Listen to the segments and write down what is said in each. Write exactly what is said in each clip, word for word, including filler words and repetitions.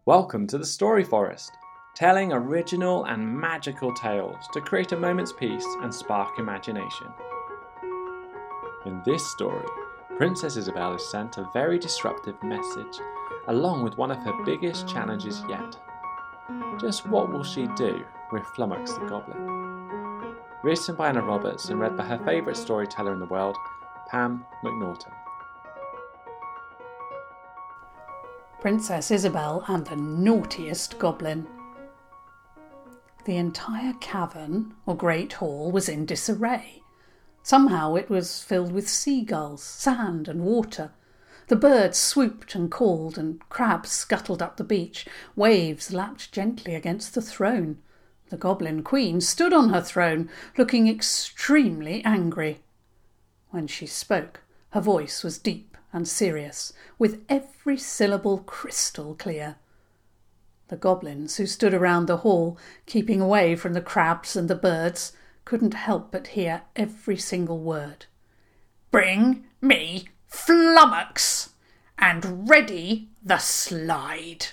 Welcome to the Story Forest, telling original and magical tales to create a moment's peace and spark imagination. In this story, Princess Isabel is sent a very disruptive message, along with one of her biggest challenges yet. Just what will she do with Flummox the Goblin? Written by Anna Roberts and read by her favourite storyteller in the world, Pam McNaughton. Princess Isabel and the Naughtiest Goblin. The entire cavern, or great hall, was in disarray. Somehow it was filled with seagulls, sand and water. The birds swooped and called, and crabs scuttled up the beach. Waves lapped gently against the throne. The Goblin Queen stood on her throne, looking extremely angry. When she spoke, her voice was deep and serious, with every syllable crystal clear. The goblins who stood around the hall, keeping away from the crabs and the birds, couldn't help but hear every single word. "Bring me Flummox, and ready the slide."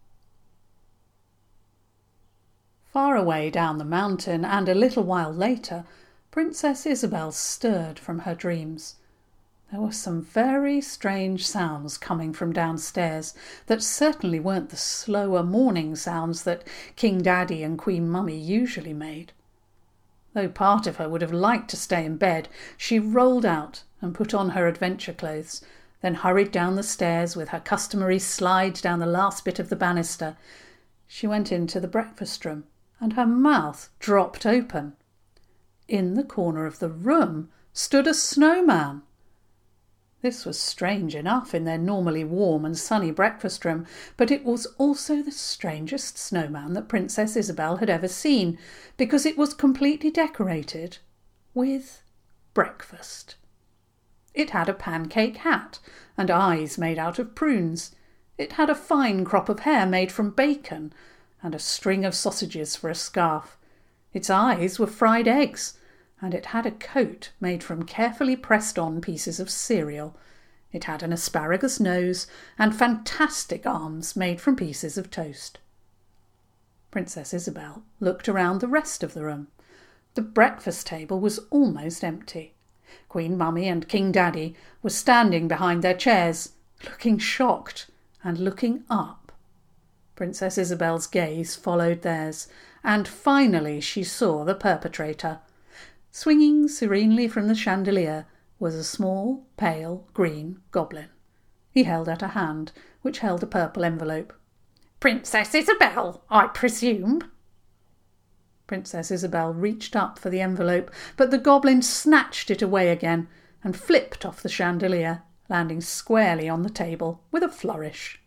Far away down the mountain, and a little while later, Princess Isabel stirred from her dreams. There were some very strange sounds coming from downstairs that certainly weren't the slower morning sounds that King Daddy and Queen Mummy usually made. Though part of her would have liked to stay in bed, she rolled out and put on her adventure clothes, then hurried down the stairs with her customary slide down the last bit of the banister. She went into the breakfast room, and her mouth dropped open. In the corner of the room stood a snowman. This was strange enough in their normally warm and sunny breakfast room, but it was also the strangest snowman that Princess Isabel had ever seen, because it was completely decorated with breakfast. It had a pancake hat and eyes made out of prunes. It had a fine crop of hair made from bacon and a string of sausages for a scarf. Its eyes were fried eggs, and it had a coat made from carefully pressed-on pieces of cereal. It had an asparagus nose and fantastic arms made from pieces of toast. Princess Isabel looked around the rest of the room. The breakfast table was almost empty. Queen Mummy and King Daddy were standing behind their chairs, looking shocked and looking up. Princess Isabel's gaze followed theirs, and finally she saw the perpetrator. Swinging serenely from the chandelier was a small, pale, green goblin. He held out a hand, which held a purple envelope. "Princess Isabel, I presume?" Princess Isabel reached up for the envelope, but the goblin snatched it away again and flipped off the chandelier, landing squarely on the table with a flourish.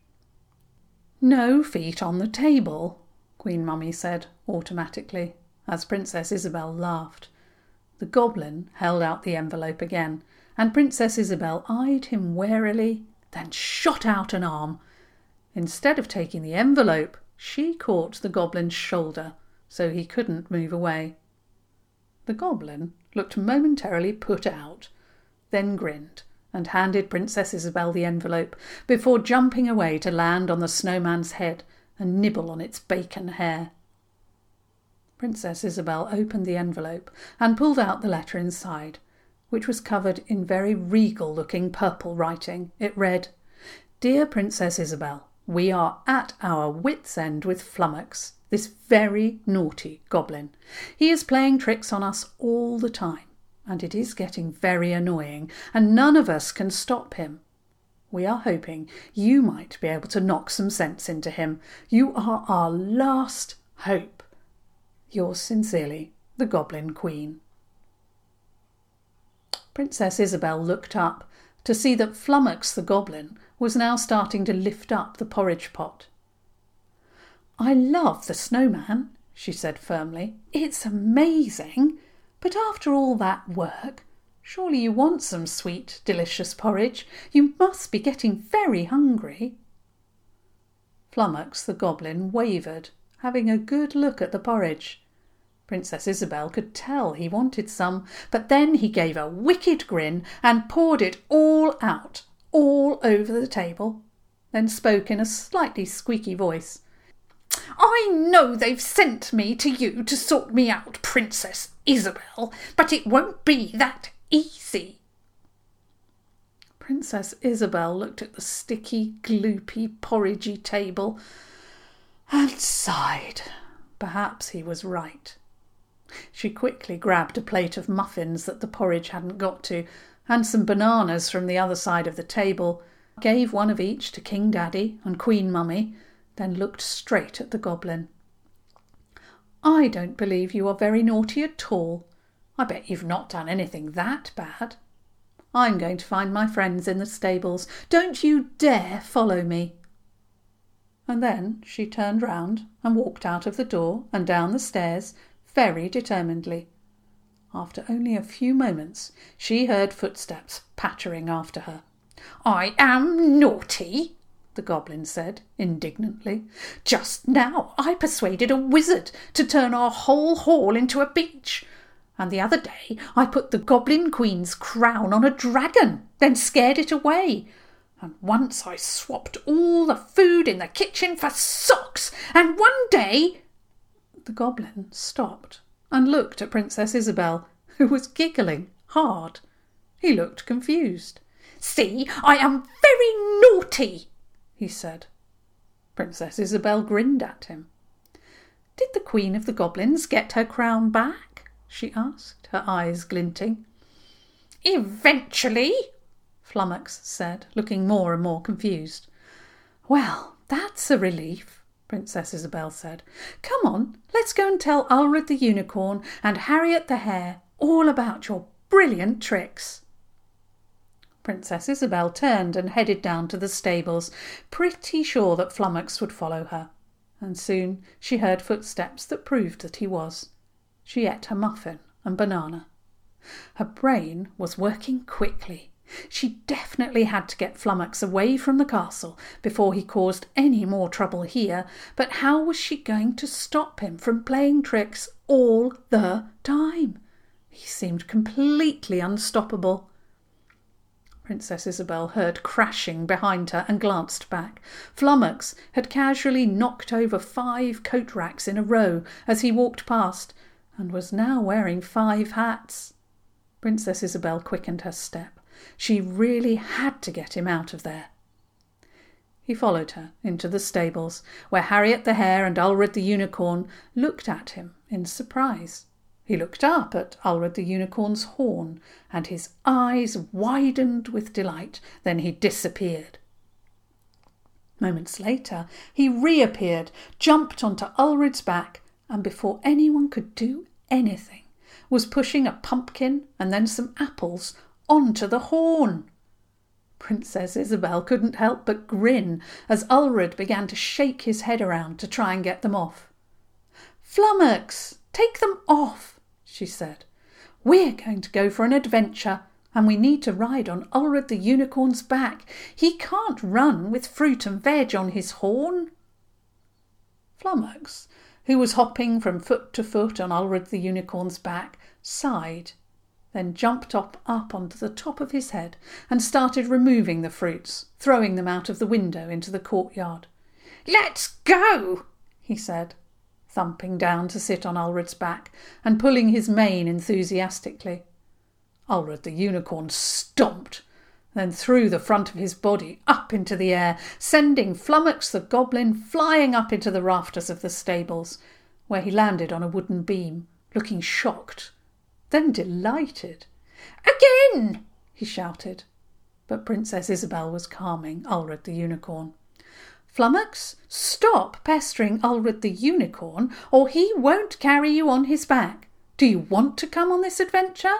"No feet on the table," Queen Mummy said automatically, as Princess Isabel laughed. The goblin held out the envelope again, and Princess Isabel eyed him warily, then shot out an arm. Instead of taking the envelope, she caught the goblin's shoulder, so he couldn't move away. The goblin looked momentarily put out, then grinned and handed Princess Isabel the envelope before jumping away to land on the snowman's head and nibble on its bacon hair. Princess Isabel opened the envelope and pulled out the letter inside, which was covered in very regal-looking purple writing. It read, "Dear Princess Isabel, we are at our wits' end with Flummox, this very naughty goblin. He is playing tricks on us all the time, and it is getting very annoying, and none of us can stop him. We are hoping you might be able to knock some sense into him. You are our last hope. Yours sincerely, the Goblin Queen." Princess Isabel looked up to see that Flummox the Goblin was now starting to lift up the porridge pot. "I love the snowman," she said firmly. "It's amazing. But after all that work, surely you want some sweet, delicious porridge. You must be getting very hungry." Flummox the Goblin wavered, having a good look at the porridge. Princess Isabel could tell he wanted some, but then he gave a wicked grin and poured it all out, all over the table. then spoke in a slightly squeaky voice. "I know they've sent me to you to sort me out, Princess Isabel, but it won't be that easy." Princess Isabel looked at the sticky, gloopy, porridgey table and sighed. Perhaps he was right. She quickly grabbed a plate of muffins that the porridge hadn't got to, and some bananas from the other side of the table, gave one of each to King Daddy and Queen Mummy, then looked straight at the goblin. "I don't believe you are very naughty at all. I bet you've not done anything that bad. I'm going to find my friends in the stables. Don't you dare follow me." And then she turned round and walked out of the door and down the stairs very determinedly. After only a few moments she heard footsteps pattering after her. "I am naughty," the goblin said indignantly. "Just now I persuaded a wizard to turn our whole hall into a beach. And the other day I put the Goblin Queen's crown on a dragon, then scared it away. And once I swapped all the food in the kitchen for socks. And one day—" The goblin stopped and looked at Princess Isabel, who was giggling hard. He looked confused. "See, I am very naughty," he said. Princess Isabel grinned at him. "Did the Queen of the Goblins get her crown back?" she asked, her eyes glinting. "Eventually," Flummox said, looking more and more confused. "Well, that's a relief," Princess Isabel said. "Come on, let's go and tell Ulrich the Unicorn and Harriet the Hare all about your brilliant tricks." Princess Isabel turned and headed down to the stables, pretty sure that Flummox would follow her. And soon she heard footsteps that proved that he was. She ate her muffin and banana. Her brain was working quickly. She definitely had to get Flummox away from the castle before he caused any more trouble here, but how was she going to stop him from playing tricks all the time? He seemed completely unstoppable. Princess Isabel heard crashing behind her and glanced back. Flummox had casually knocked over five coat racks in a row as he walked past, and was now wearing five hats. Princess Isabel quickened her step. She really had to get him out of there. He followed her into the stables, where Harriet the Hare and Ulrich the Unicorn looked at him in surprise. He looked up at Ulrich the Unicorn's horn, and his eyes widened with delight. Then he disappeared. Moments later, he reappeared, jumped onto Ulrich's back, and before anyone could do anything, was pushing a pumpkin and then some apples onto the horn. Princess Isabel couldn't help but grin as Ulrich began to shake his head around to try and get them off. "Flummox, take them off," she said. "We're going to go for an adventure, and we need to ride on Ulrich the Unicorn's back. He can't run with fruit and veg on his horn." Flummox, who was hopping from foot to foot on Ulrich the Unicorn's back, sighed, then jumped up, up onto the top of his head and started removing the fruits, throwing them out of the window into the courtyard. "Let's go," he said, thumping down to sit on Ulrich's back and pulling his mane enthusiastically. Ulrich the Unicorn stomped, then threw the front of his body up into the air, sending Flummox the Goblin flying up into the rafters of the stables, where he landed on a wooden beam, looking shocked, then delighted. "Again!" he shouted. But Princess Isabel was calming Ulrich the Unicorn. "Flummox, stop pestering Ulrich the Unicorn, or he won't carry you on his back. Do you want to come on this adventure?"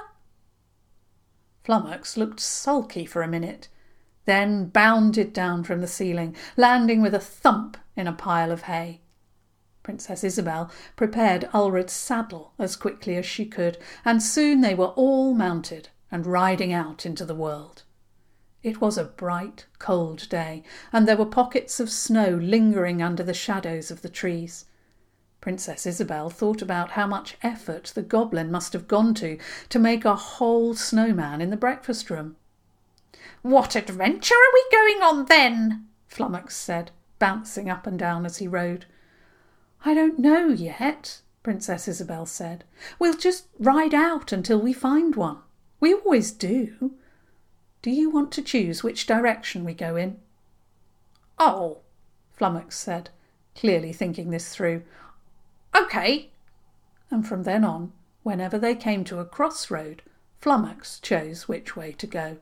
Flummox looked sulky for a minute, then bounded down from the ceiling, landing with a thump in a pile of hay. Princess Isabel prepared Ulrich's saddle as quickly as she could, and soon they were all mounted and riding out into the world. It was a bright, cold day, and there were pockets of snow lingering under the shadows of the trees. Princess Isabel thought about how much effort the goblin must have gone to to make a whole snowman in the breakfast room. "What adventure are we going on then?" Flummox said, bouncing up and down as he rode. I don't know yet, Princess Isabel said. We'll just ride out until we find one. We always do. Do you want to choose which direction we go in? Oh, Flummox said, clearly thinking this through. OK. And from then on, whenever they came to a crossroad, Flummox chose which way to go.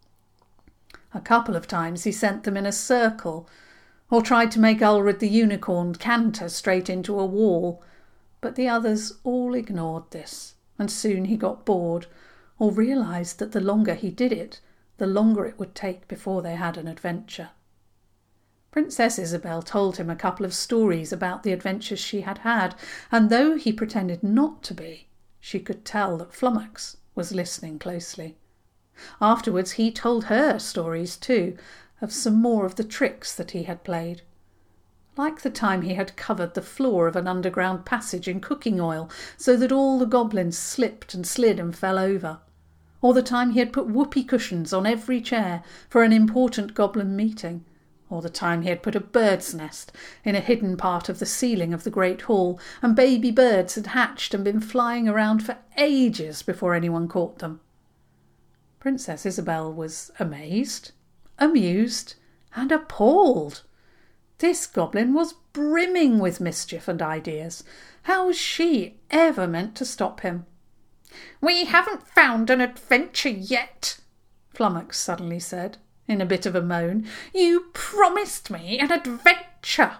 A couple of times he sent them in a circle, or tried to make Ulred the unicorn canter straight into a wall, but the others all ignored this, and soon he got bored, or realised that the longer he did it, the longer it would take before they had an adventure. Princess Isabel told him a couple of stories about the adventures she had had, and though he pretended not to be, she could tell that Flummox was listening closely. Afterwards he told her stories too, of some more of the tricks that he had played. Like the time he had covered the floor of an underground passage in cooking oil so that all the goblins slipped and slid and fell over, or the time he had put whoopee cushions on every chair for an important goblin meeting, or the time he had put a bird's nest in a hidden part of the ceiling of the great hall, and baby birds had hatched and been flying around for ages before anyone caught them. Princess Isabel was amazed, amused, and appalled. This goblin was brimming with mischief and ideas. How was she ever meant to stop him? We haven't found an adventure yet, Flummox suddenly said, in a bit of a moan. You promised me an adventure.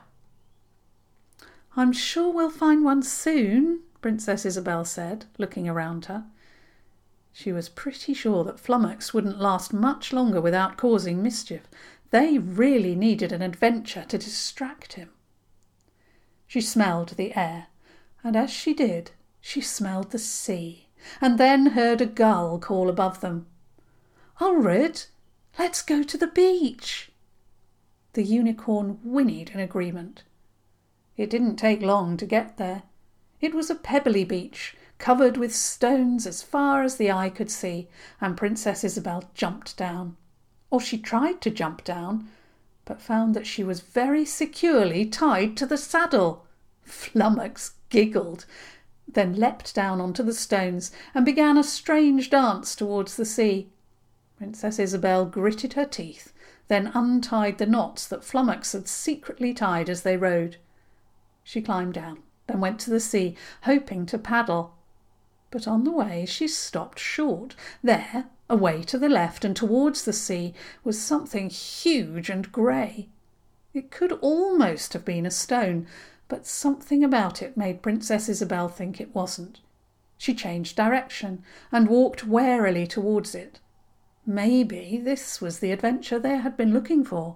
I'm sure we'll find one soon, Princess Isabel said, looking around her. She was pretty sure that Flummox wouldn't last much longer without causing mischief. They really needed an adventure to distract him. She smelled the air, and as she did, she smelled the sea, and then heard a gull call above them. Ulred, let's go to the beach. The unicorn whinnied in agreement. It didn't take long to get there. It was a pebbly beach, covered with stones as far as the eye could see, and Princess Isabel jumped down. Or she tried to jump down, but found that she was very securely tied to the saddle. Flummox giggled, then leapt down onto the stones and began a strange dance towards the sea. Princess Isabel gritted her teeth, then untied the knots that Flummox had secretly tied as they rode. She climbed down, then went to the sea, hoping to paddle. But on the way she stopped short. There, away to the left and towards the sea, was something huge and grey. It could almost have been a stone, but something about it made Princess Isabel think it wasn't. She changed direction and walked warily towards it. Maybe this was the adventure they had been looking for.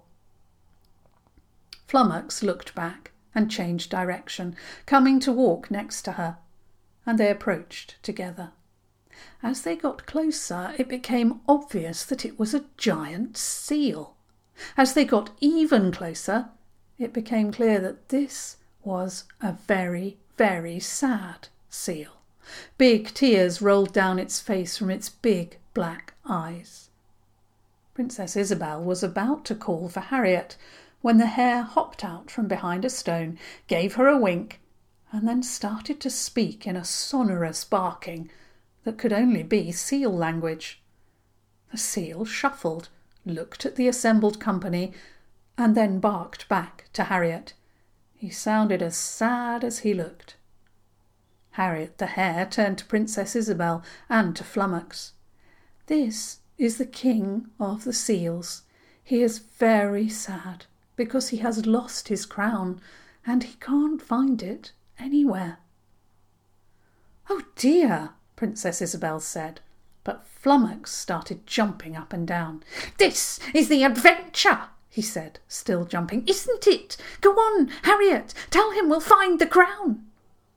Flummox looked back and changed direction, coming to walk next to her, and they approached together. As they got closer, it became obvious that it was a giant seal. As they got even closer, it became clear that this was a very, very sad seal. Big tears rolled down its face from its big black eyes. Princess Isabel was about to call for Harriet when the hare hopped out from behind a stone, gave her a wink, and then started to speak in a sonorous barking that could only be seal language. The seal shuffled, looked at the assembled company, and then barked back to Harriet. He sounded as sad as he looked. Harriet the hare turned to Princess Isabel and to Flummox. This is the king of the seals. He is very sad because he has lost his crown and he can't find it anywhere. Oh dear, Princess Isabel said, but Flummox started jumping up and down. This is the adventure, he said, still jumping. Isn't it? Go on, Harriet, tell him we'll find the crown.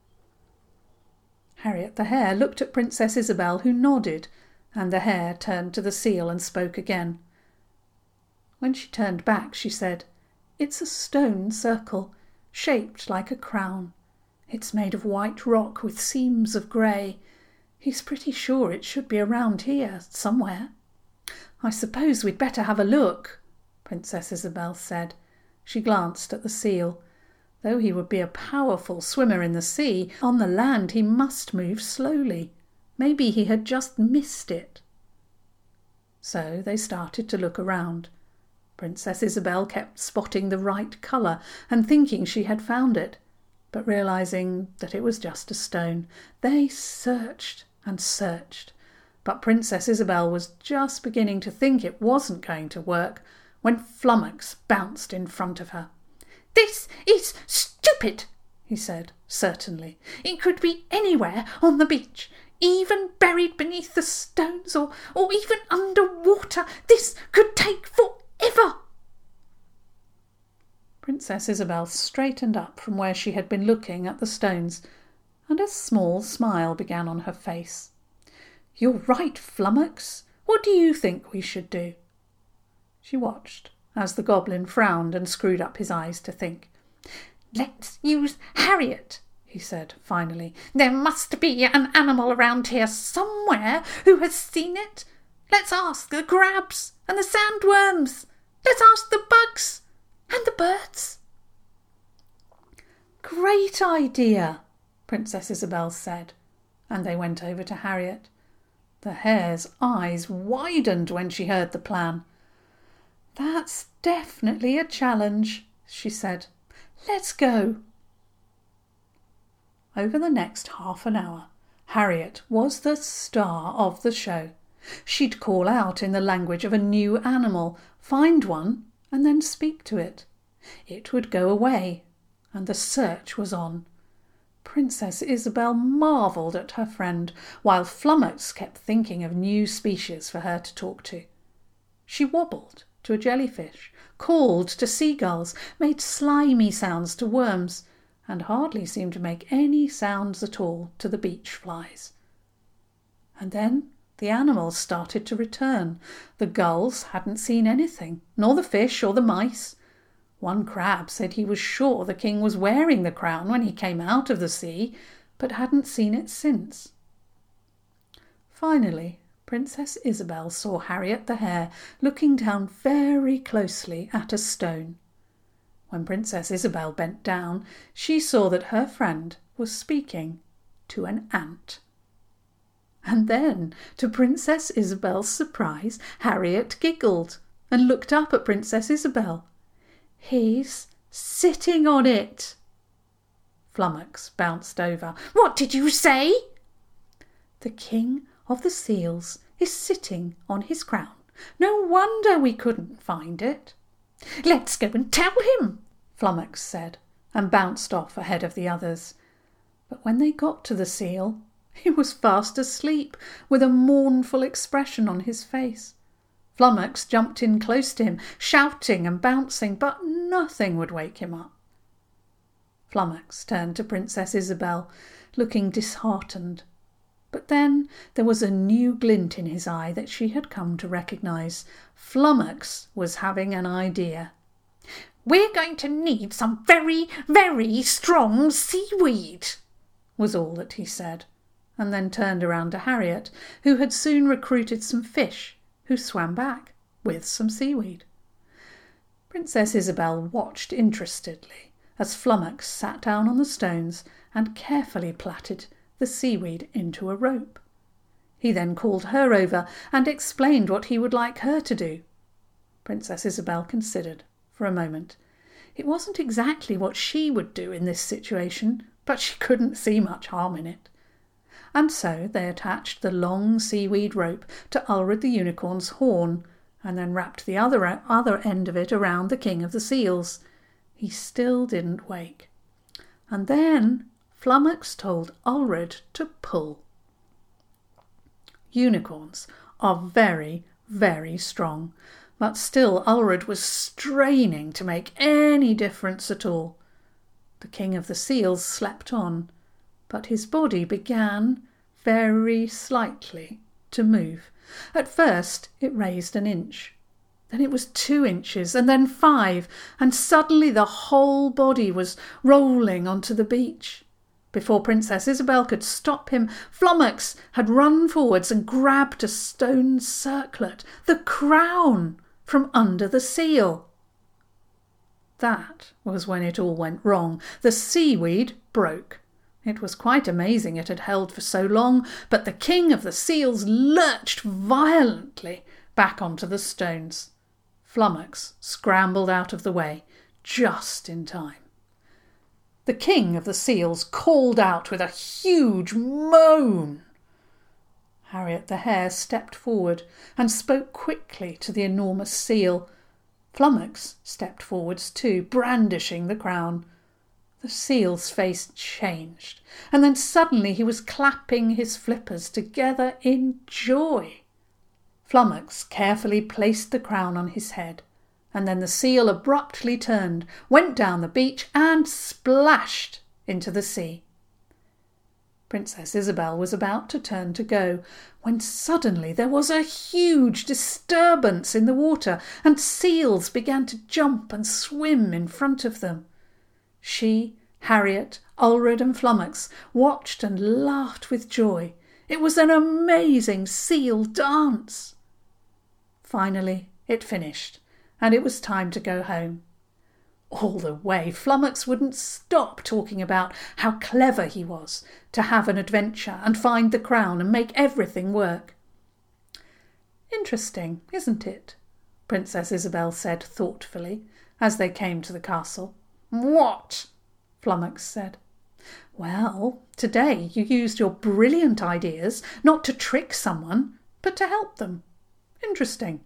Harriet the hare looked at Princess Isabel, who nodded, and the hare turned to the seal and spoke again. When she turned back, she said, It's a stone circle, shaped like a crown. It's made of white rock with seams of grey. He's pretty sure it should be around here, somewhere. I suppose we'd better have a look, Princess Isabel said, She glanced at the seal. Though he would be a powerful swimmer in the sea, on the land he must move slowly. Maybe he had just missed it. So they started to look around. Princess Isabel kept spotting the right colour and thinking she had found it, but realising that it was just a stone. They searched and searched, but Princess Isabel was just beginning to think it wasn't going to work when Flummox bounced in front of her. "This is stupid," he said, certainly. "It could be anywhere on the beach, even buried beneath the stones or, or even underwater. This could take forever." Princess Isabel straightened up from where she had been looking at the stones, and a small smile began on her face. "You're right, Flummox. What do you think we should do?" She watched as the goblin frowned and screwed up his eyes to think. "Let's use Harriet," he said finally. "There must be an animal around here somewhere who has seen it. Let's ask the crabs and the sandworms. Let's ask the bugs and the birds." "Great idea," Princess Isabel said, and they went over to Harriet. The hare's eyes widened when she heard the plan. "That's definitely a challenge," she said. "Let's go." Over the next half an hour, Harriet was the star of the show. She'd call out in the language of a new animal, find one, and then speak to it. It would go away, and the search was on. Princess Isabel marvelled at her friend, while Flummox kept thinking of new species for her to talk to. She wobbled to a jellyfish, called to seagulls, made slimy sounds to worms, and hardly seemed to make any sounds at all to the beach flies. And then the animals started to return. The gulls hadn't seen anything, nor the fish or the mice. One crab said he was sure the king was wearing the crown when he came out of the sea, but hadn't seen it since. Finally, Princess Isabel saw Harriet the hare looking down very closely at a stone. When Princess Isabel bent down, she saw that her friend was speaking to an ant. And then, to Princess Isabel's surprise, Harriet giggled and looked up at Princess Isabel. "He's sitting on it." Flummox bounced over. "What did you say?" "The King of the Seals is sitting on his crown. No wonder we couldn't find it." "Let's go and tell him," Flummox said, and bounced off ahead of the others. But when they got to the seal, he was fast asleep, with a mournful expression on his face. Flummox jumped in close to him, shouting and bouncing, but nothing would wake him up. Flummox turned to Princess Isabel, looking disheartened. But then there was a new glint in his eye that she had come to recognise. Flummox was having an idea. "We're going to need some very, very strong seaweed," was all that he said, and then turned around to Harriet, who had soon recruited some fish, who swam back with some seaweed. Princess Isabel watched interestedly as Flummox sat down on the stones and carefully plaited the seaweed into a rope. He then called her over and explained what he would like her to do. Princess Isabel considered for a moment. It wasn't exactly what she would do in this situation, but she couldn't see much harm in it. And so they attached the long seaweed rope to Ulred the Unicorn's horn, and then wrapped the other, other end of it around the King of the Seals. He still didn't wake. And then Flummox told Ulred to pull. Unicorns are very, very strong, but still Ulred was straining to make any difference at all. The King of the Seals slept on, but his body began, very slightly, to move. At first it raised an inch. Then it was two inches, and then five, and suddenly the whole body was rolling onto the beach. Before Princess Isabel could stop him, Flummox had run forwards and grabbed a stone circlet, the crown, from under the seal. That was when it all went wrong. The seaweed broke. It was quite amazing it had held for so long, but the king of the seals lurched violently back onto the stones. Flummox scrambled out of the way just in time. The king of the seals called out with a huge moan. Harriet the hare stepped forward and spoke quickly to the enormous seal. Flummox stepped forwards too, brandishing the crown. The seal's face changed, and then suddenly he was clapping his flippers together in joy. Flummox carefully placed the crown on his head, and then the seal abruptly turned, went down the beach and splashed into the sea. Princess Isabel was about to turn to go, when suddenly there was a huge disturbance in the water, and seals began to jump and swim in front of them. She, Harriet, Ulred and Flummox watched and laughed with joy. It was an amazing seal dance. Finally it finished, and it was time to go home. All the way, Flummox wouldn't stop talking about how clever he was to have an adventure and find the crown and make everything work. "Interesting, isn't it?" Princess Isabel said thoughtfully as they came to the castle. "What?" Flummox said. "Well, today you used your brilliant ideas not to trick someone, but to help them. Interesting."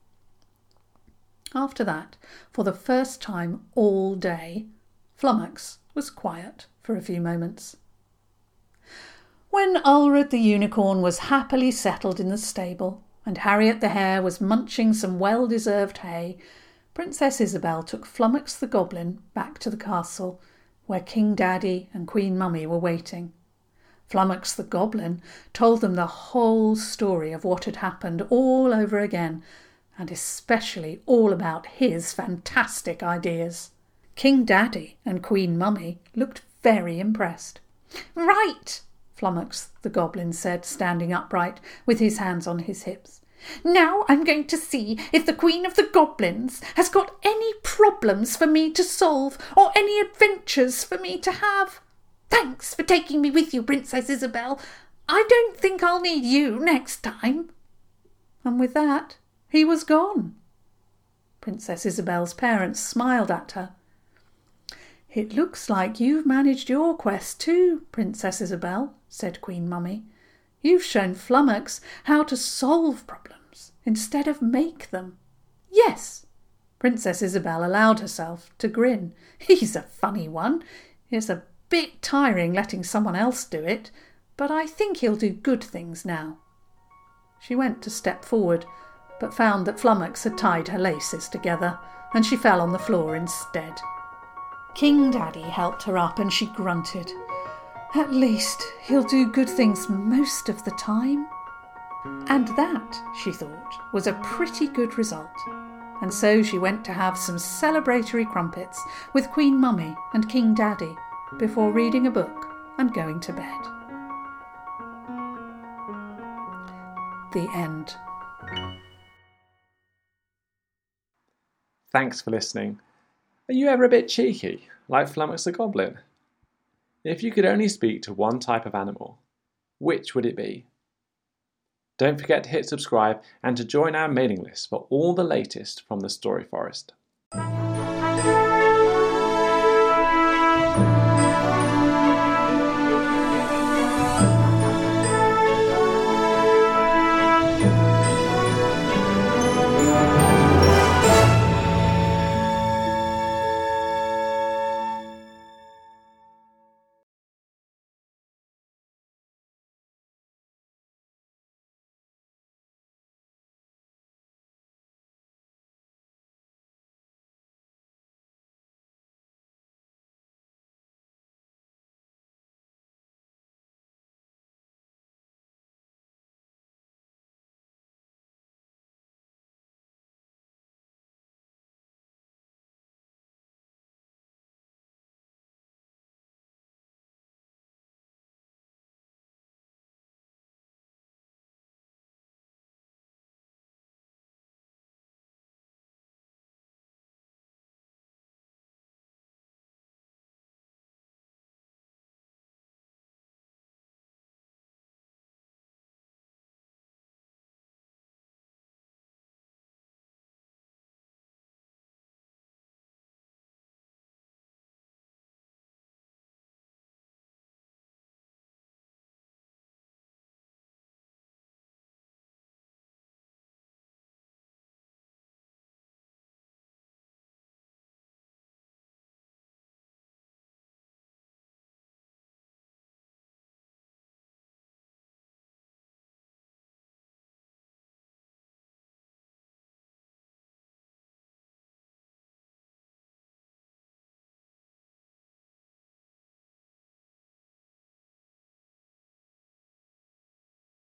After that, for the first time all day, Flummox was quiet for a few moments. When Ulred the unicorn was happily settled in the stable, and Harriet the hare was munching some well-deserved hay, Princess Isabel took Flummox the goblin back to the castle, where King Daddy and Queen Mummy were waiting. Flummox the goblin told them the whole story of what had happened all over again, and especially all about his fantastic ideas. King Daddy and Queen Mummy looked very impressed. "Right," Flummox the goblin said, standing upright with his hands on his hips. "Now I'm going to see if the Queen of the Goblins has got any problems for me to solve or any adventures for me to have. Thanks for taking me with you, Princess Isabel. I don't think I'll need you next time." And with that, he was gone. Princess Isabel's parents smiled at her. "It looks like you've managed your quest too, Princess Isabel," said Queen Mummy. "You've shown Flummox how to solve problems instead of make them." "Yes." Princess Isabel allowed herself to grin. "He's a funny one. It's a bit tiring letting someone else do it, but I think he'll do good things now." She went to step forward, but found that Flummox had tied her laces together, and she fell on the floor instead. King Daddy helped her up, and she grunted. "At least he'll do good things most of the time." And that, she thought, was a pretty good result. And so she went to have some celebratory crumpets with Queen Mummy and King Daddy before reading a book and going to bed. The end. Thanks for listening. Are you ever a bit cheeky, like Flummox the Goblin? If you could only speak to one type of animal, which would it be? Don't forget to hit subscribe and to join our mailing list for all the latest from the Story Forest.